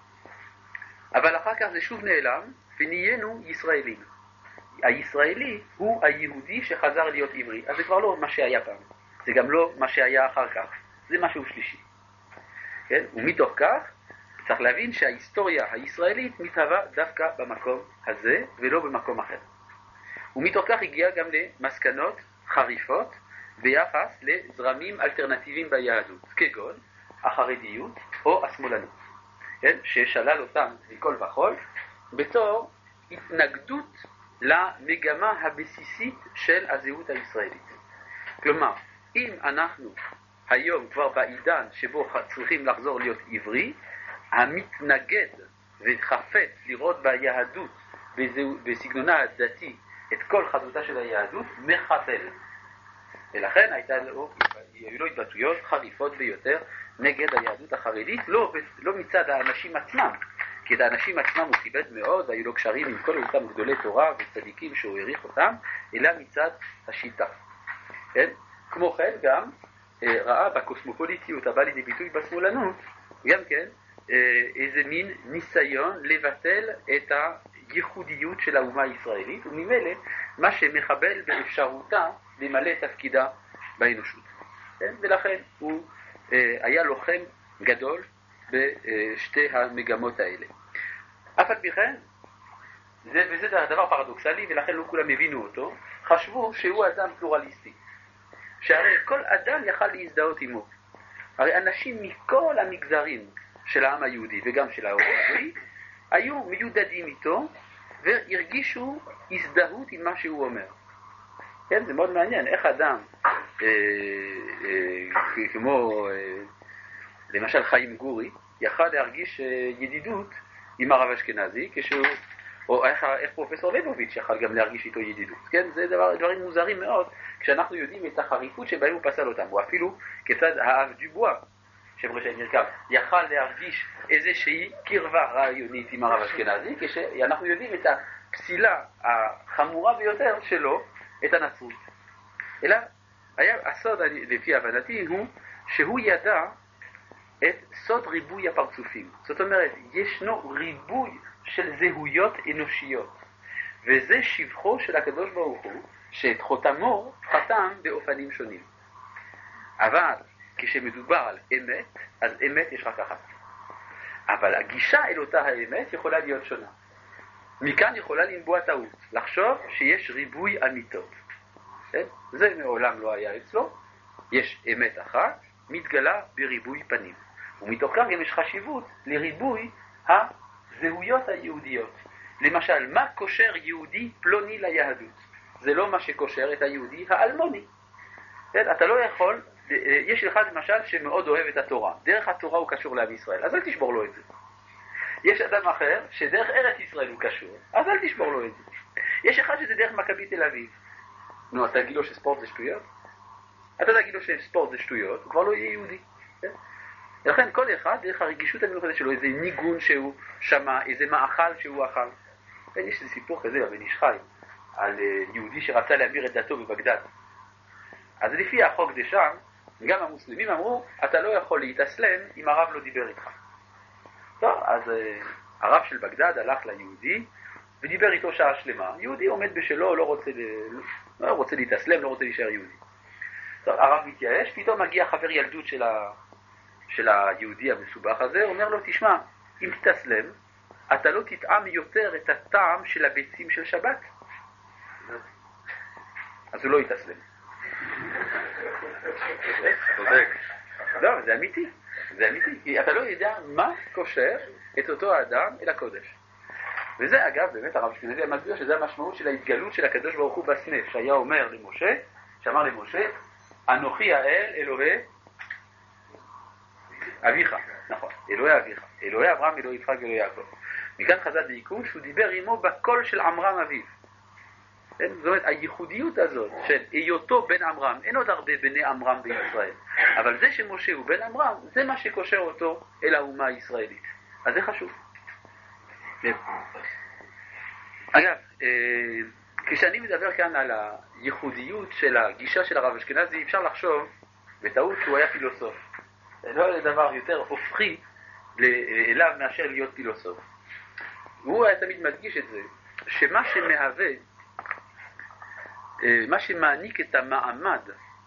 אבל אחר כך זה שוב נעלם, ונהיינו ישראלים. הישראלי הוא היהודי שחזר להיות עברי. אז זה כבר לא מה שהיה פעם. זה גם לא מה שהיה אחר כך. זה משהו שלישי. כן? ומתוך כך, צריך להבין שההיסטוריה הישראלית מתהווה דווקא במקום הזה, ולא במקום אחר. ומתוך כך הגיע גם למסקנות חריפות ביחס לזרמים אלטרנטיביים ביהדות, כגון החרדיות או השמאלנות, כן? ששלל אותם מכל וכל בתור התנגדות למגמה הבסיסית של הזהות הישראלית. כלומר, אם אנחנו היום כבר בעידן שבו צריכים לחזור להיות עברי, המתנגד וחפץ לראות ביהדות בסגנונה הדתי את כל חזותה של היהדות מחבל. ולכן הייתה לו, היו לו התבטאויות חריפות ביותר נגד היהדות החרדית, לא, לא מצד האנשים עצמם, כי את האנשים עצמם הוא כיבד מאוד, היו לו קשרים עם כל אותם גדולי תורה וצדיקים שהוא העריך אותם, אלא מצד השיטה. כן? כמו כן גם ראה בקוסמופוליטיות הבא לידי ביטוי בשמאלנות, גם כן איזה מין ניסיון לבטל את הייחודיות של האומה הישראלית, וממילא מה שמחבל באפשרותה למלא תפקידה באנושות. כן? ולכן הוא אה, היה לוחם גדול בשתי המגמות האלה. אף על פי כן, זה, וזה דבר פרדוקסלי, ולכן לא כולם הבינו אותו, חשבו שהוא אדם פלורליסטי. שהרי כל אדם יכל להזדהות עמו. הרי אנשים מכל המגזרים של העם היהודי וגם של העם היהודי, היו מיודדים איתו והרגישו הזדהות עם מה שהוא אומר. כן, זה מאוד מעניין, איך אדם אה, אה, כמו אה, למשל חיים גורי, יכל להרגיש אה, ידידות עם הרב אשכנזי, כשהוא, או איך, איך פרופסור ליבוביץ' יכל גם להרגיש איתו ידידות. כן, זה דבר, דברים מוזרים מאוד, כשאנחנו יודעים את החריפות שבהם הוא פסל אותם, או אפילו כיצד האב דובואה, שם רשעים נרכב, יכל להרגיש איזושהי קרבה רעיונית עם הרב אשכנזי, כשאנחנו יודעים את הפסילה החמורה ביותר שלו, את הנצרות. אלא, היה, הסוד לפי הבנתי הוא שהוא ידע את סוד ריבוי הפרצופים. זאת אומרת, ישנו ריבוי של זהויות אנושיות, וזה שבחו של הקדוש ברוך הוא, שאת חותמו חתם באופנים שונים. אבל כשמדובר על אמת, אז אמת יש רק אחת. אבל הגישה אל אותה האמת יכולה להיות שונה. מכאן יכולה לנבוע טעות, לחשוב שיש ריבוי אמיתות. זה מעולם לא היה אצלו. יש אמת אחת, מתגלה בריבוי פנים. ומתוך כך גם יש חשיבות לריבוי הזהויות היהודיות. למשל, מה קושר יהודי פלוני ליהדות? זה לא מה שקושר את היהודי האלמוני. אתה לא יכול, יש אחד למשל שמאוד אוהב את התורה. דרך התורה הוא קשור לעם ישראל, אז אל תשבור לו את זה. יש אדם אחר שדרך ארץ ישראל הוא קשור, אז אל תשבור לו את זה. יש אחד שזה דרך מכבי תל אביב. נו, אתה תגיד לו שספורט זה שטויות? אתה תגיד לו שספורט זה שטויות, הוא כבר לא יהיה יהודי. ולכן כל אחד, דרך הרגישות המיוחדת שלו, איזה ניגון שהוא שמע, איזה מאכל שהוא אכל. יש איזה סיפור כזה בבן איש חי, על יהודי שרצה להמיר את דתו בבגדד. אז לפי החוק דשם, גם המוסלמים אמרו, אתה לא יכול להתאסלם אם הרב לא דיבר איתך. טוב, אז הרב של בגדד הלך ליהודי, ודיבר איתו שעה שלמה. יהודי עומד בשלו, לא רוצה, לא רוצה להתאסלם, לא רוצה להישאר יהודי. טוב, הרב מתייאש, פתאום מגיע חבר ילדות של, ה... של היהודי המסובך הזה, אומר לו, תשמע, אם תתאסלם, אתה לא תטעם יותר את הטעם של הביצים של שבת. אז הוא לא יתאסלם. צודק. לא, זה אמיתי. זה אמיתי, כי אתה לא יודע מה קושר את אותו האדם אל הקודש. וזה אגב, באמת הרב אשכנזי המסביר שזה המשמעות של ההתגלות של הקדוש ברוך הוא בסנה, שהיה אומר למשה, שאמר למשה, אנוכי האל אלוהי אביך, נכון, אלוהי אביך, אלוהי אברהם, אלוהי יצחק ואלוהי יעקב. מכאן חז"ל דייקו שהוא דיבר עמו בקול של עמרם אביו. זאת אומרת, הייחודיות הזאת של היותו בן עמרם, אין עוד הרבה בני עמרם בישראל, אבל זה שמשה הוא בן עמרם, זה מה שקושר אותו אל האומה הישראלית. אז זה חשוב. אגב, כשאני מדבר כאן על הייחודיות של הגישה של הרב אשכנזי, אפשר לחשוב בטעות שהוא היה פילוסוף. זה לא היה דבר יותר הופכי אליו מאשר להיות פילוסוף. הוא היה תמיד מדגיש את זה, שמה שמהווה, מה שמעניק את המעמד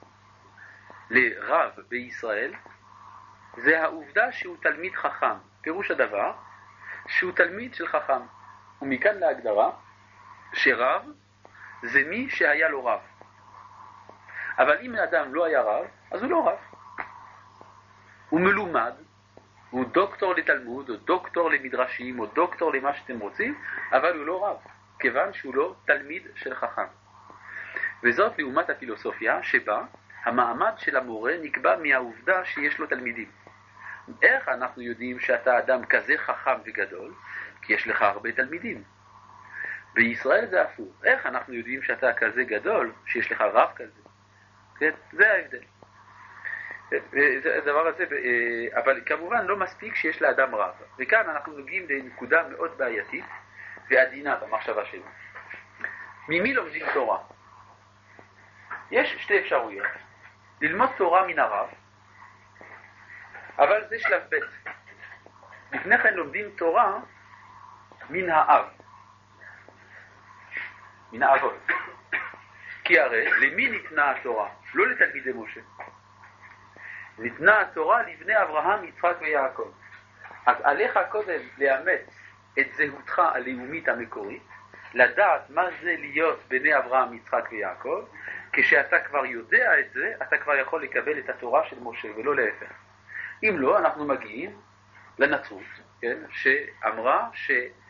לרב בישראל, זה העובדה שהוא תלמיד חכם. פירוש הדבר, שהוא תלמיד של חכם. ומכאן להגדרה, שרב זה מי שהיה לו רב. אבל אם האדם לא היה רב, אז הוא לא רב. הוא מלומד, הוא דוקטור לתלמוד, או דוקטור למדרשים, או דוקטור למה שאתם רוצים, אבל הוא לא רב, כיוון שהוא לא תלמיד של חכם. וזאת לעומת הפילוסופיה, שבה המעמד של המורה נקבע מהעובדה שיש לו תלמידים. איך אנחנו יודעים שאתה אדם כזה חכם וגדול? כי יש לך הרבה תלמידים. בישראל זה הפוך. איך אנחנו יודעים שאתה כזה גדול, שיש לך רב כזה? כן? זה ההבדל. זה הדבר הזה, אבל כמובן לא מספיק שיש לאדם רב. וכאן אנחנו נוגעים לנקודה מאוד בעייתית ועדינה במחשבה שלנו. ממי לומדים תורה? יש שתי אפשרויות. ללמוד תורה מן הרב, אבל זה שלב ב'. לפני כן לומדים תורה מן האב, מן האבות. כי הרי למי ניתנה התורה? לא לתלמידי משה. ניתנה התורה לבני אברהם, יצחק ויעקב. אז עליך קודם לאמץ את זהותך הלאומית המקורית, לדעת מה זה להיות בני אברהם, יצחק ויעקב. כשאתה כבר יודע את זה, אתה כבר יכול לקבל את התורה של משה ולא להפך. אם לא, אנחנו מגיעים לנצרות, כן? שאמרה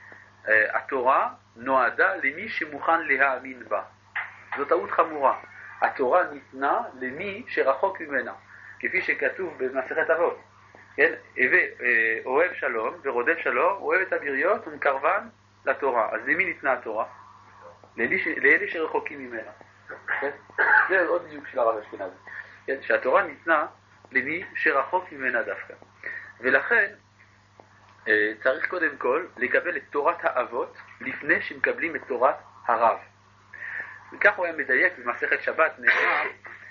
שהתורה נועדה למי שמוכן להאמין בה. זו טעות חמורה. התורה ניתנה למי שרחוק ממנה, כפי שכתוב במסכת אבות. כן? אוהב שלום ורודף שלום, אוהב את הבריות ומקרבן לתורה. אז למי ניתנה התורה? לאלה שרחוקים ממנה. כן? זה עוד דיוק של הרב אשכנזי. כן? שהתורה ניתנה למי שרחוק ממנה דווקא. ולכן צריך קודם כל לקבל את תורת האבות לפני שמקבלים את תורת הרב. וכך הוא היה מדייק במסכת שבת, נאמר,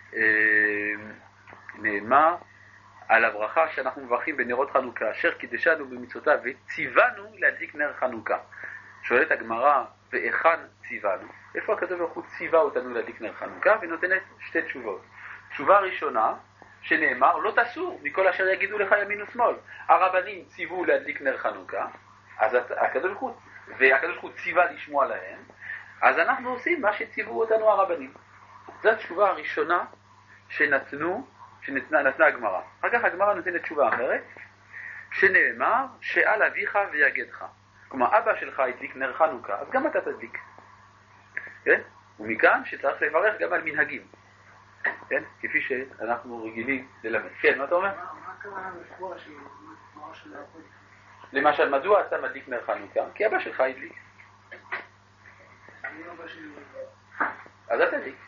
נאמר על הברכה שאנחנו מברכים בנרות חנוכה, אשר קידשנו במצוותיו וציוונו להדליק נר חנוכה. שואלת הגמרא, ואיכן ציוונו? איפה הקדוש ברוך הוא ציווה אותנו להדליק נר חנוכה? ונותנת שתי תשובות. תשובה ראשונה, שנאמר, לא תסור מכל אשר יגידו לך ימין ושמאל. הרבנים ציוו להדליק נר חנוכה, אז הקדוש ברוך הוא, והקדוש ברוך הוא ציווה לשמוע להם, אז אנחנו עושים מה שציוו אותנו הרבנים. זו התשובה הראשונה שנתנו, שנתנה נתנה הגמרא. אחר כך הגמרא נותנת תשובה אחרת, שנאמר, שאל אביך ויגדך. כלומר, אבא שלך הדליק נר חנוכה, אז גם אתה תדליק. כן? ומכאן שצריך לברך גם על מנהגים. כן? כפי שאנחנו רגילים ללמד. כן, מה אתה אומר? מה הכוונה לקבוע של תורה של אבות? למשל, מדוע אתה מדליק נר חנוכה? כי אבא שלך הדליק. אני אבא שלי... אז אתה תדליק.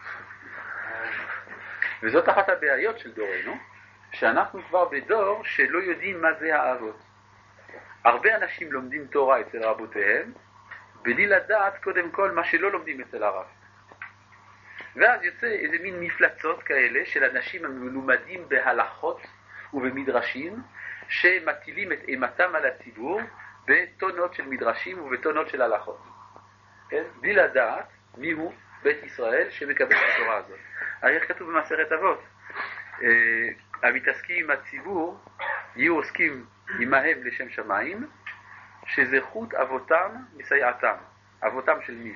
וזאת אחת הבעיות של דורנו, שאנחנו כבר בדור שלא יודעים מה זה האבות. הרבה אנשים לומדים תורה אצל רבותיהם, בלי לדעת קודם כל מה שלא לומדים אצל הרב. ואז יוצא איזה מין מפלצות כאלה של אנשים המלומדים בהלכות ובמדרשים, שמטילים את אימתם על הציבור בטונות של מדרשים ובטונות של הלכות. כן? בלי לדעת מיהו בית ישראל שמקבל את התורה הזאת. הרי איך כתוב במסכת אבות? אה, המתעסקים עם הציבור יהיו עוסקים עמהם לשם שמיים, שזכות אבותם מסייעתם. אבותם של מי?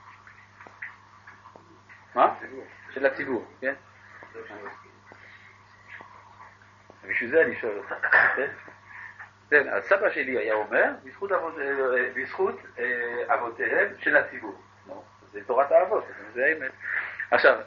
מה? של הציבור, כן? בשביל זה אני שואל אותך. כן, אז סבא שלי היה אומר, בזכות, אבות, בזכות אבותיהם של הציבור. זה תורת האבות, זה האמת. עכשיו,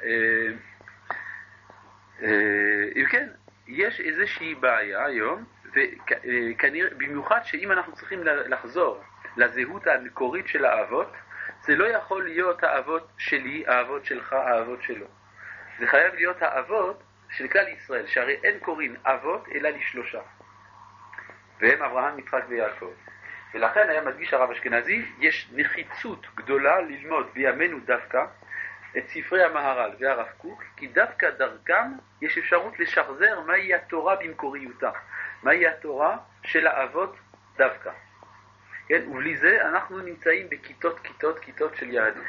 אם כן, יש איזושהי בעיה היום, וכנראה, במיוחד שאם אנחנו צריכים לחזור לזהות המקורית של האבות, זה לא יכול להיות האבות שלי, האבות שלך, האבות שלו. זה חייב להיות האבות של כלל ישראל, שהרי אין קוראים אבות אלא לשלושה. והם אברהם, יצחק ויעקב. ולכן היה מדגיש הרב אשכנזי, יש נחיצות גדולה ללמוד בימינו דווקא את ספרי המהר"ל והרב קוק, כי דווקא דרכם יש אפשרות לשחזר מהי התורה במקוריותה, מהי התורה של האבות דווקא. כן? ובלי זה אנחנו נמצאים בכיתות, כיתות, כיתות של יהדות.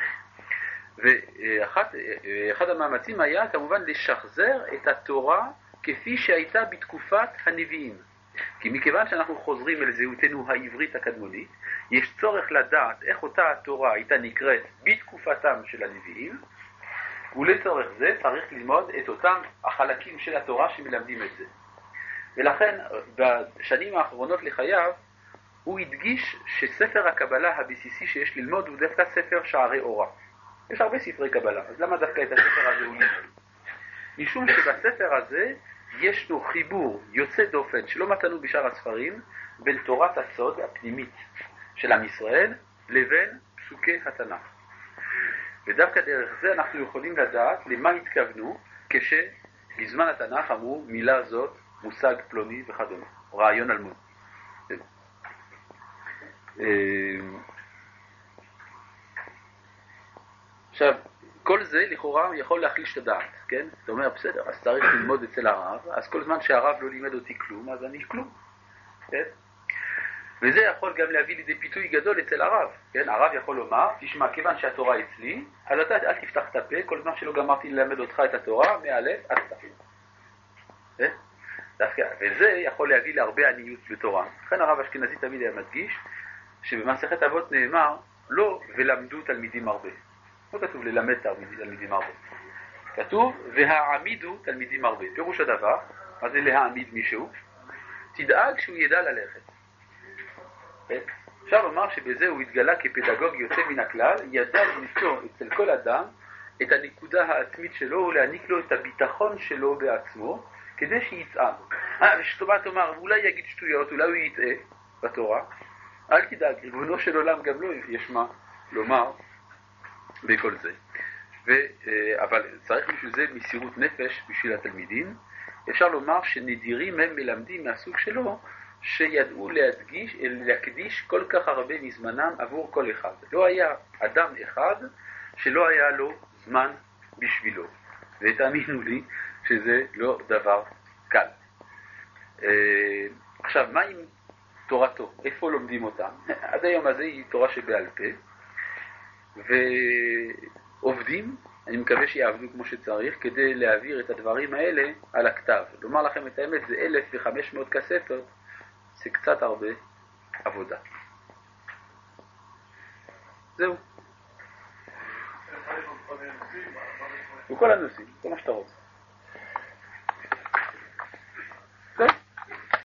ואחד המאמצים היה כמובן לשחזר את התורה כפי שהייתה בתקופת הנביאים. כי מכיוון שאנחנו חוזרים אל זהותנו העברית הקדמונית, יש צורך לדעת איך אותה התורה הייתה נקראת בתקופתם של הנביאים, ולצורך זה צריך ללמוד את אותם החלקים של התורה שמלמדים את זה. ולכן בשנים האחרונות לחייו הוא הדגיש שספר הקבלה הבסיסי שיש ללמוד הוא דווקא ספר שערי אורה. יש הרבה ספרי קבלה, אז למה דווקא את הספר הזה הוא ללמוד? משום שבספר הזה יש לו חיבור יוצא דופן שלא מצאנו בשאר הספרים בין תורת הסוד הפנימית של עם ישראל לבין פסוקי התנ"ך. ודווקא דרך זה אנחנו יכולים לדעת למה התכוונו כשבזמן התנ"ך אמרו מילה זאת, מושג פלוני וכדומה, רעיון אלמוני. עכשיו, כל זה לכאורה יכול להחליש את הדעת, כן? זאת אומרת, בסדר, אז צריך ללמוד אצל הרב, אז כל זמן שהרב לא לימד אותי כלום, אז אני כלום, כן? וזה יכול גם להביא לידי פיתוי גדול אצל הרב, כן? הרב יכול לומר, תשמע, כיוון שהתורה אצלי, אז אתה אל תפתח את הפה, כל זמן שלא גמרתי ללמד אותך את התורה, מאלף עד תף. כן? וזה יכול להביא להרבה עניות בתורה. לכן הרב אשכנזי תמיד היה מדגיש, שבמסכת אבות נאמר, לא ולמדו תלמידים הרבה. לא כתוב ללמד תלמידים הרבה. כתוב, והעמידו תלמידים הרבה. פירוש הדבר, מה זה להעמיד מישהו? תדאג שהוא ידע ללכת. אפשר לומר שבזה הוא התגלה כפדגוג יוצא מן הכלל, ידע למצוא אצל כל אדם את הנקודה העצמית שלו ולהעניק לו את הביטחון שלו בעצמו, כדי שיצעד. אה, ושתומה תאמר, אולי יגיד שטויות, אולי הוא יטעה בתורה. אל תדאג, ריבונו של עולם גם לא יש מה לומר בכל זה. ו, אבל צריך בשביל זה מסירות נפש בשביל התלמידים. אפשר לומר שנדירים הם מלמדים מהסוג שלו, שידעו להדגיש, להקדיש כל כך הרבה מזמנם עבור כל אחד. לא היה אדם אחד שלא היה לו זמן בשבילו. ותאמינו לי שזה לא דבר קל. עכשיו, מה עם תורתו? איפה לומדים אותה? עד היום הזה היא תורה שבעל פה, ועובדים, אני מקווה שיעבדו כמו שצריך, כדי להעביר את הדברים האלה על הכתב. לומר לכם את האמת, זה אלף וחמש מאות קסטות, זה קצת הרבה עבודה. זהו. וכל הנושאים, כל מה שאתה רוצה.